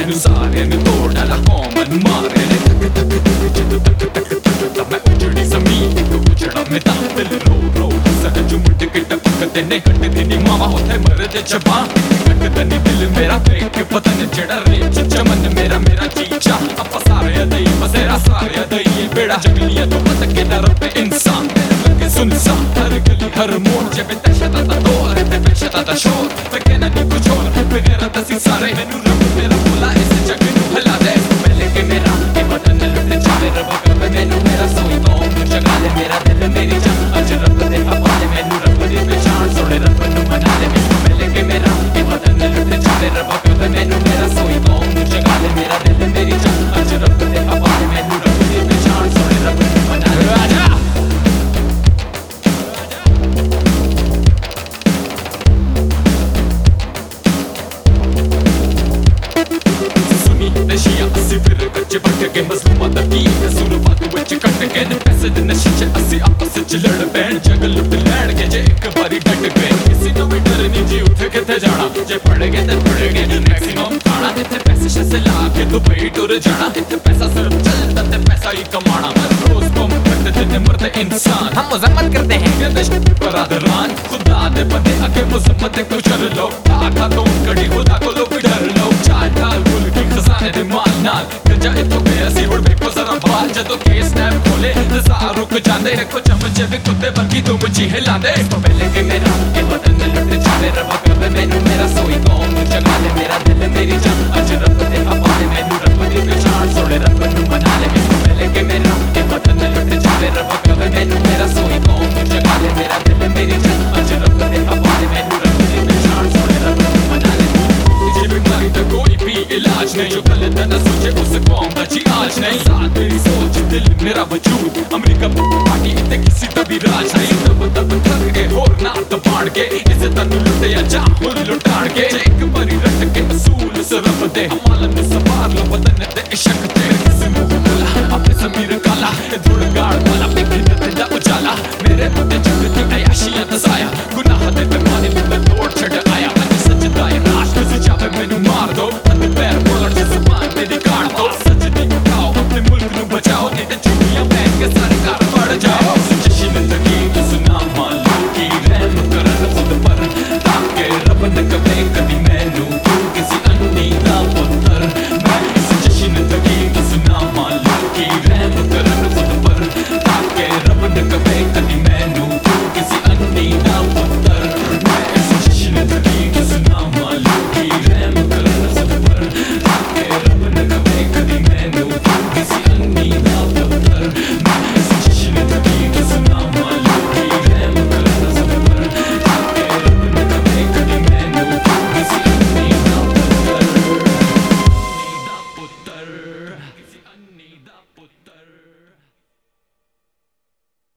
मैनू सारे ने तोड़ डाला कौमन मारे ने तक तक तक जदों तक तक तक मैं उजड़ी जमीन को उजड़ा मैं दिल रो रो सहज मुट के टपकते ने कट दी मावा होते मरदे जबा कटदा नी दिल मेरा फेंक पतन जड़ा रेच चमन मेरा मेरा चीचा अब सारे दई बसेरा सारे दई बेड़ा जंगलियां तो पत के दर पे इंसान लगे सुनसान हर गली हर मोड़ जब तशता ता दौर ते तशता ता शोर तके ना नी कुछ और बगैर तसी सारे मैनू रब मेरा बुला इस जग नू हिला दे पहले के मेरा के बदन लुट जावे रब कर मैनू मेरा सोई कौम जगा ले मेरा दिल मेरी जान अज रब दे हवाले मैनू रब दी पहचान सोने रब नू मना ले पहले के मेरा के बदन लुट जावे रब कर मैनू मेरा सोई कौम जगा ले मेरा दिल मेरी जान अज रब दे हवाले मैनू रब दी पहचान सोने रब नू मना ले आजा नशिया असी फिर कच्चे बट के मजलूमा दा की सुनो बात विच कट के पैसे दे नशे च असी आपस च लड़ पैण जंगल लुट लैण के जे एक बारी डट गए किसी तो भी डर नहीं जी उठ के थे जाना जे पड़ गए ते पड़ गए मैक्सिमम खाना इत्थे पैसे शसे ला के दुबई टुर जाना इत्थे पैसा सिर्फ चलता ते पैसा ही कमाना रोज कम करते थे मरते इंसान हम मजम्मत करते हैं बरादरान खुदा दे बंदे आके मुजम्मत को चल लो आका तो कड़ी खुदा को लो डर लो चाल ढाल गुल की खजाने दे माल नाल गंजा इतो गया सी उड़ बेको जरा बाल जदों केस स्नैप खोले रजा रुक जांदे को चमचे भी कुत्ते बल्कि तुम जी हिलांदे पहले के मेरा के बदन लुट जावे रब कर मैनू मेरा सोई कौम जगा ले मेरा दिल मेरी जान अज रब दे हवाले मैनू रब दी पहचान सोने रब नू मना ले पहले के मेरा के बदन लुट जावे रब कर मैनू मेरा सोई कौम जगा ले मेरा दिल मेरी जान अज रब दे हवाले मैनू रब दी पहचान सोने रब नू मना ले जी बीमारी तो कोई भी इलाज नहीं जो गलत न सोचे उस कौम का जी आज नहीं साथ मेरी सोच दिल मेरा वजूद अमेरिका पार्टी इतने किसी का भी राज नहीं तब तब थक के होर ना तो बाढ़ के इसे तनु लुटे या चाहुल लुटाड़ के एक बारी रट के असूल से रब दे हमालन में सवार लो बदन दे इश्क ते किसी मुँह बोला अपने समीर काला